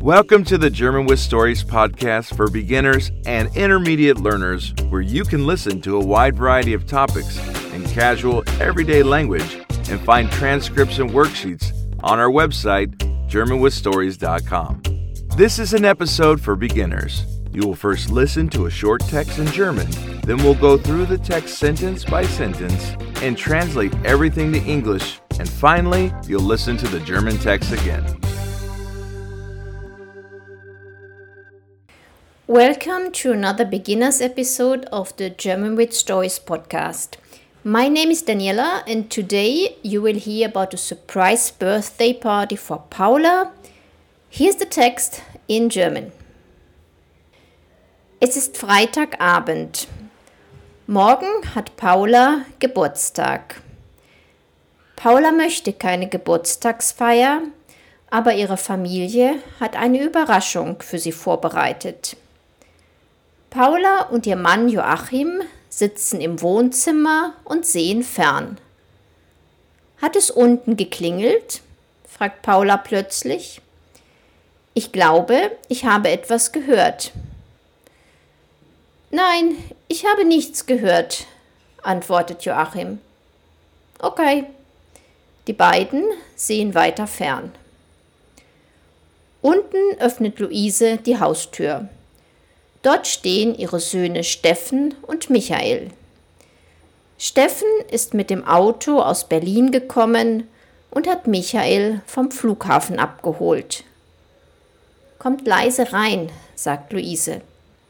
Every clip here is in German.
Welcome to the German with Stories podcast for beginners and intermediate learners, where you can listen to a wide variety of topics in casual, everyday language and find transcripts and worksheets on our website, GermanWithStories.com. This is an episode for beginners. You will first listen to a short text in German, then we'll go through the text sentence by sentence and translate everything to English, and finally, you'll listen to the German text again. Welcome to another beginner's episode of the German with Stories podcast. My name is Daniela, and today you will hear about a surprise birthday party for Paula. Here's the text in German. Es ist Freitagabend. Morgen hat Paula Geburtstag. Paula möchte keine Geburtstagsfeier, aber ihre Familie hat eine Überraschung für sie vorbereitet. Paula und ihr Mann Joachim sitzen im Wohnzimmer und sehen fern. Hat es unten geklingelt? Fragt Paula plötzlich. Ich glaube, ich habe etwas gehört. Nein, ich habe nichts gehört, antwortet Joachim. Okay. Die beiden sehen weiter fern. Unten öffnet Luise die Haustür. Dort stehen ihre Söhne Steffen und Michael. Steffen ist mit dem Auto aus Berlin gekommen und hat Michael vom Flughafen abgeholt. Kommt leise rein, sagt Luise.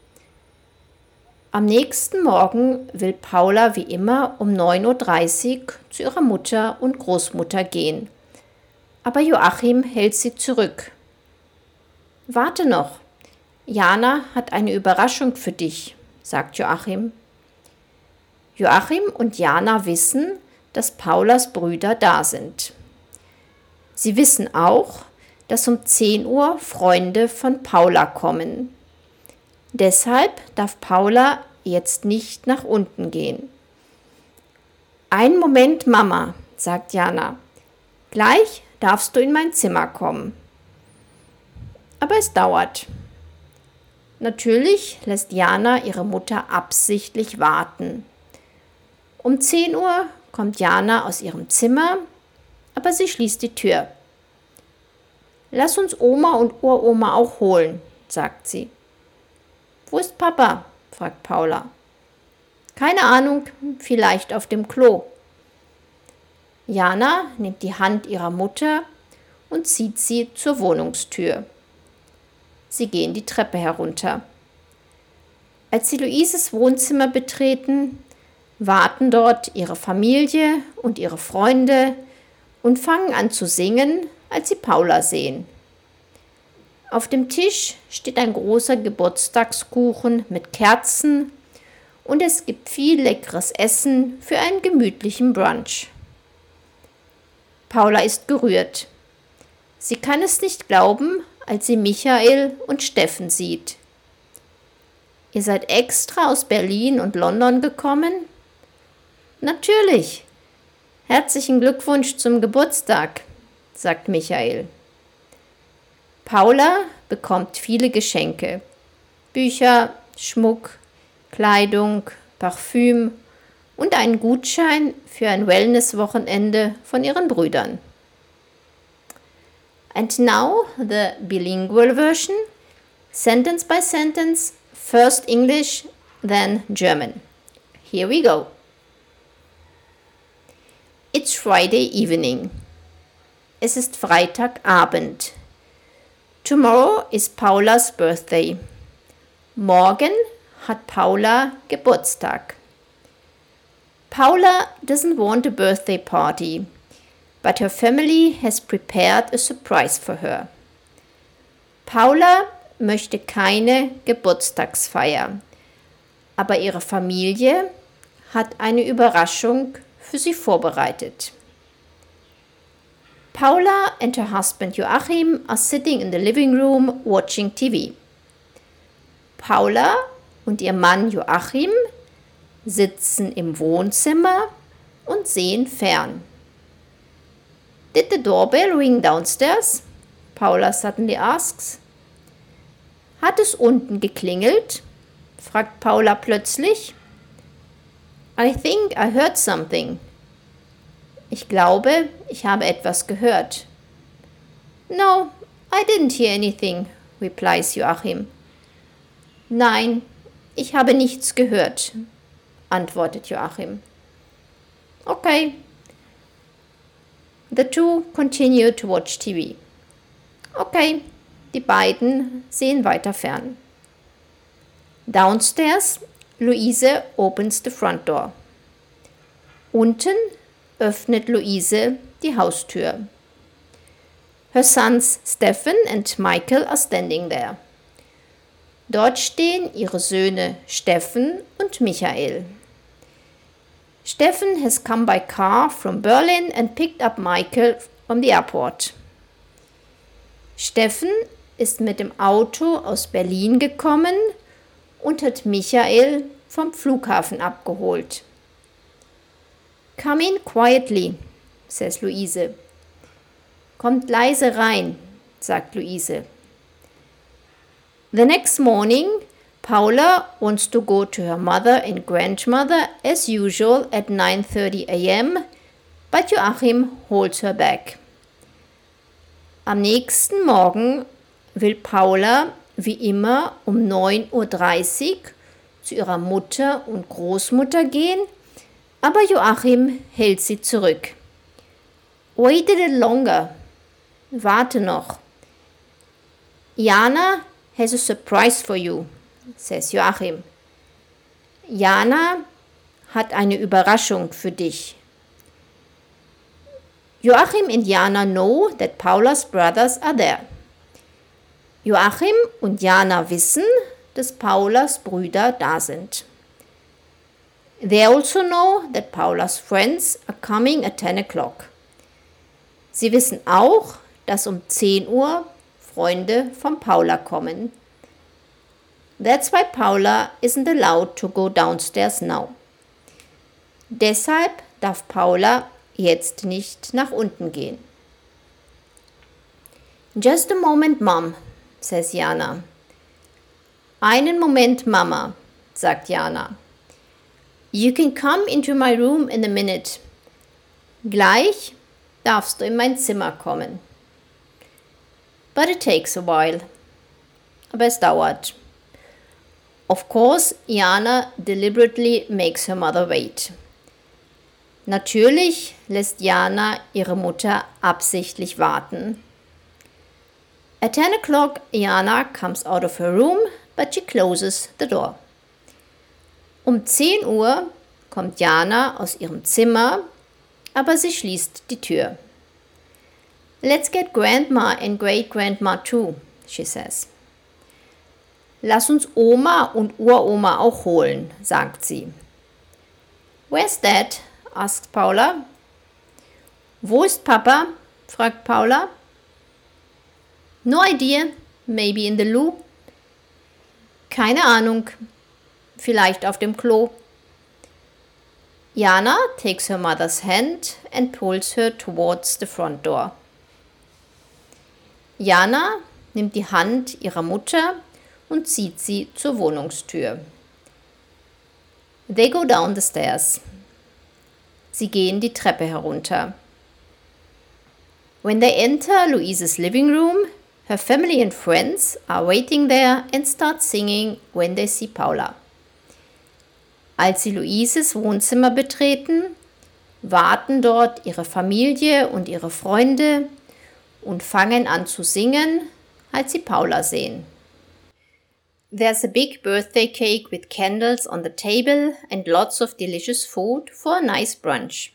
Am nächsten Morgen will Paula wie immer um 9:30 Uhr zu ihrer Mutter und Großmutter gehen. Aber Joachim hält sie zurück. Warte noch. Jana hat eine Überraschung für dich, sagt Joachim. Joachim und Jana wissen, dass Paulas Brüder da sind. Sie wissen auch, dass um 10 Uhr Freunde von Paula kommen. Deshalb darf Paula jetzt nicht nach unten gehen. Einen Moment, Mama, sagt Jana. Gleich darfst du in mein Zimmer kommen. Aber es dauert. Natürlich lässt Jana ihre Mutter absichtlich warten. Um 10 Uhr kommt Jana aus ihrem Zimmer, aber sie schließt die Tür. Lass uns Oma und Uroma auch holen, sagt sie. Wo ist Papa? Fragt Paula. Keine Ahnung, vielleicht auf dem Klo. Jana nimmt die Hand ihrer Mutter und zieht sie zur Wohnungstür. Sie gehen die Treppe herunter. Als sie Luises Wohnzimmer betreten, warten dort ihre Familie und ihre Freunde und fangen an zu singen, als sie Paula sehen. Auf dem Tisch steht ein großer Geburtstagskuchen mit Kerzen und es gibt viel leckeres Essen für einen gemütlichen Brunch. Paula ist gerührt. Sie kann es nicht glauben, als sie Michael und Steffen sieht. Ihr seid extra aus Berlin und London gekommen? Natürlich. Herzlichen Glückwunsch zum Geburtstag, sagt Michael. Paula bekommt viele Geschenke. Bücher, Schmuck, Kleidung, Parfüm und einen Gutschein für ein Wellness-Wochenende von ihren Brüdern. And now the bilingual version, sentence by sentence, first English, then German. Here we go. It's Friday evening. Es ist Freitagabend. Tomorrow is Paula's birthday. Morgen hat Paula Geburtstag. Paula doesn't want a birthday party, but her family has prepared a surprise for her. Paula möchte keine Geburtstagsfeier, aber ihre Familie hat eine Überraschung für sie vorbereitet. Paula and her husband Joachim are sitting in the living room watching TV. Paula und ihr Mann Joachim sitzen im Wohnzimmer und sehen fern. Did the doorbell ring downstairs? Paula suddenly asks. Hat es unten geklingelt? Fragt Paula plötzlich. I think I heard something. Ich glaube, ich habe etwas gehört. No, I didn't hear anything, replies Joachim. Nein, ich habe nichts gehört, antwortet Joachim. Okay. The two continue to watch TV. Okay, die beiden sehen weiter fern. Downstairs, Luise opens the front door. Unten öffnet Luise die Haustür. Her sons Stephen and Michael are standing there. Dort stehen ihre Söhne Steffen und Michael. Steffen has come by car from Berlin and picked up Michael from the airport. Steffen ist mit dem Auto aus Berlin gekommen und hat Michael vom Flughafen abgeholt. Come in quietly, says Luise. Kommt leise rein, sagt Luise. The next morning, Paula wants to go to her mother and grandmother as usual at 9:30 a.m., but Joachim holds her back. Am nächsten Morgen will Paula wie immer um 9:30 Uhr zu ihrer Mutter und Großmutter gehen, aber Joachim hält sie zurück. Wait a little longer. Warte noch. Jana has a surprise for you, says Joachim. Jana hat eine Überraschung für dich. Joachim and Jana know that Paula's brothers are there. Joachim und Jana wissen, dass Paulas Brüder da sind. They also know that Paula's friends are coming at 10 o'clock. Sie wissen auch, dass um 10 Uhr Freunde von Paula kommen. That's why Paula isn't allowed to go downstairs now. Deshalb darf Paula jetzt nicht nach unten gehen. Just a moment, Mom, says Jana. Einen Moment, Mama, sagt Jana. You can come into my room in a minute. Gleich darfst du in mein Zimmer kommen. But it takes a while. Aber es dauert. Of course, Jana deliberately makes her mother wait. Natürlich lässt Jana ihre Mutter absichtlich warten. At 10 o'clock, Jana comes out of her room, but she closes the door. Um 10 Uhr kommt Jana aus ihrem Zimmer, aber sie schließt die Tür. Let's get Grandma and Great-Grandma too, she says. Lass uns Oma und Uroma auch holen, sagt sie. Where's Dad? asks Paula. Wo ist Papa? fragt Paula. No idea, maybe in the loo. Keine Ahnung, vielleicht auf dem Klo. Jana takes her mother's hand and pulls her towards the front door. Jana nimmt die Hand ihrer Mutter und zieht sie zur Wohnungstür. They go down the stairs. Sie gehen die Treppe herunter. When they enter Luise's living room, her family and friends are waiting there and start singing when they see Paula. Als sie Luises Wohnzimmer betreten, warten dort ihre Familie und ihre Freunde und fangen an zu singen, als sie Paula sehen. There's a big birthday cake with candles on the table and lots of delicious food for a nice brunch.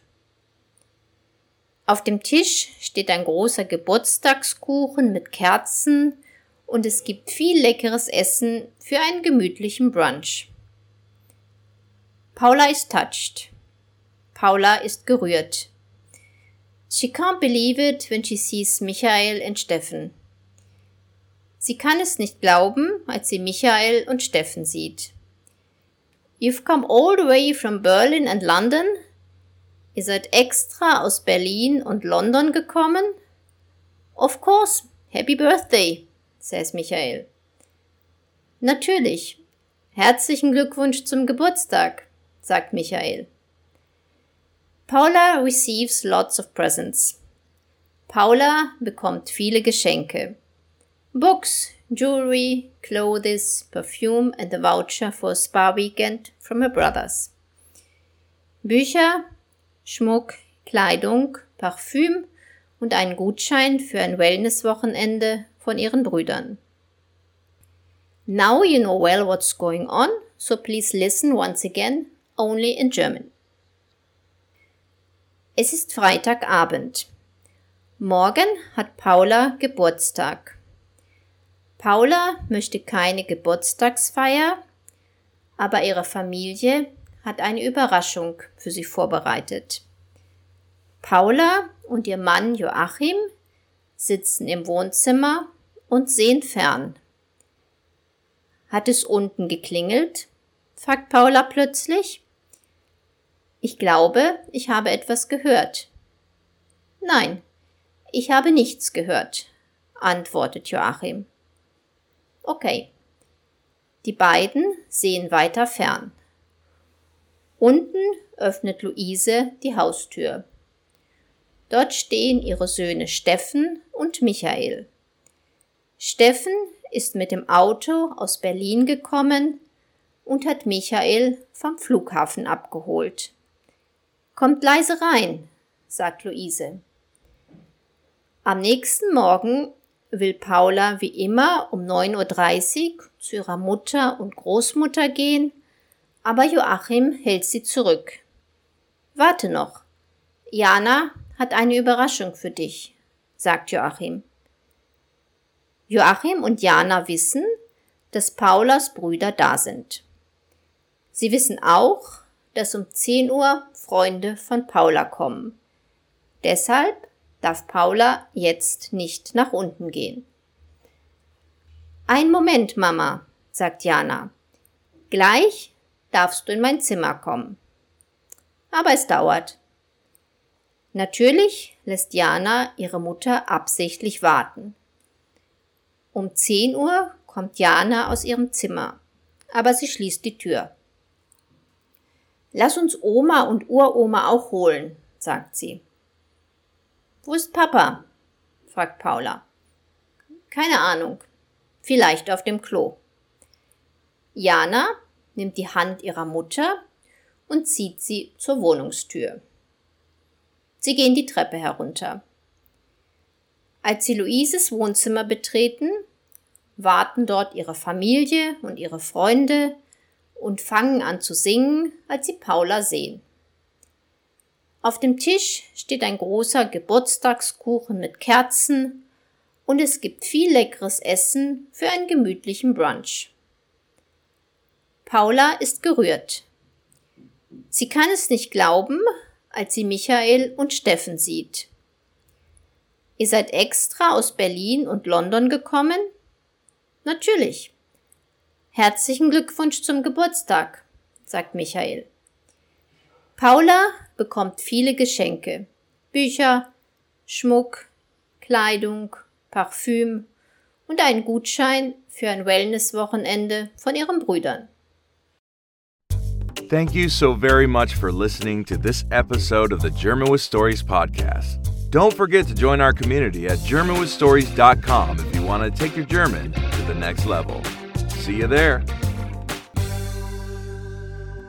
Auf dem Tisch steht ein großer Geburtstagskuchen mit Kerzen und es gibt viel leckeres Essen für einen gemütlichen Brunch. Paula is touched. Paula ist gerührt. She can't believe it when she sees Michael and Steffen. Sie kann es nicht glauben, als sie Michael und Steffen sieht. You've come all the way from Berlin and London? Ihr seid extra aus Berlin und London gekommen? Of course, happy birthday, says Michael. Natürlich. Herzlichen Glückwunsch zum Geburtstag, sagt Michael. Paula receives lots of presents. Paula bekommt viele Geschenke. Books, jewelry, clothes, perfume and a voucher for a spa weekend from her brothers. Bücher, Schmuck, Kleidung, Parfüm und einen Gutschein für ein Wellnesswochenende von ihren Brüdern. Now you know well what's going on, so please listen once again, only in German. Es ist Freitagabend. Morgen hat Paula Geburtstag. Paula möchte keine Geburtstagsfeier, aber ihre Familie hat eine Überraschung für sie vorbereitet. Paula und ihr Mann Joachim sitzen im Wohnzimmer und sehen fern. Hat es unten geklingelt? Fragt Paula plötzlich. Ich glaube, ich habe etwas gehört. Nein, ich habe nichts gehört, antwortet Joachim. Okay. Die beiden sehen weiter fern. Unten öffnet Luise die Haustür. Dort stehen ihre Söhne Steffen und Michael. Steffen ist mit dem Auto aus Berlin gekommen und hat Michael vom Flughafen abgeholt. Kommt leise rein, sagt Luise. Am nächsten Morgen will Paula wie immer um 9:30 Uhr zu ihrer Mutter und Großmutter gehen, aber Joachim hält sie zurück. Warte noch, Jana hat eine Überraschung für dich, sagt Joachim. Joachim und Jana wissen, dass Paulas Brüder da sind. Sie wissen auch, dass um 10 Uhr Freunde von Paula kommen. Deshalb darf Paula jetzt nicht nach unten gehen. Ein Moment, Mama, sagt Jana. Gleich darfst du in mein Zimmer kommen. Aber es dauert. Natürlich lässt Jana ihre Mutter absichtlich warten. Um 10 Uhr kommt Jana aus ihrem Zimmer, aber sie schließt die Tür. Lass uns Oma und Uroma auch holen, sagt sie. Wo ist Papa? Fragt Paula. Keine Ahnung. Vielleicht auf dem Klo. Jana nimmt die Hand ihrer Mutter und zieht sie zur Wohnungstür. Sie gehen die Treppe herunter. Als sie Luises Wohnzimmer betreten, warten dort ihre Familie und ihre Freunde und fangen an zu singen, als sie Paula sehen. Auf dem Tisch steht ein großer Geburtstagskuchen mit Kerzen und es gibt viel leckeres Essen für einen gemütlichen Brunch. Paula ist gerührt. Sie kann es nicht glauben, als sie Michael und Steffen sieht. Ihr seid extra aus Berlin und London gekommen? Natürlich. Herzlichen Glückwunsch zum Geburtstag, sagt Michael. Paula bekommt viele Geschenke. Bücher, Schmuck, Kleidung, Parfüm und einen Gutschein für ein Wellnesswochenende von ihren Brüdern. Thank you so very much for listening to this episode of the German with Stories podcast. Don't forget to join our community at GermanWithStories.com if you want to take your German to the next level. See you there.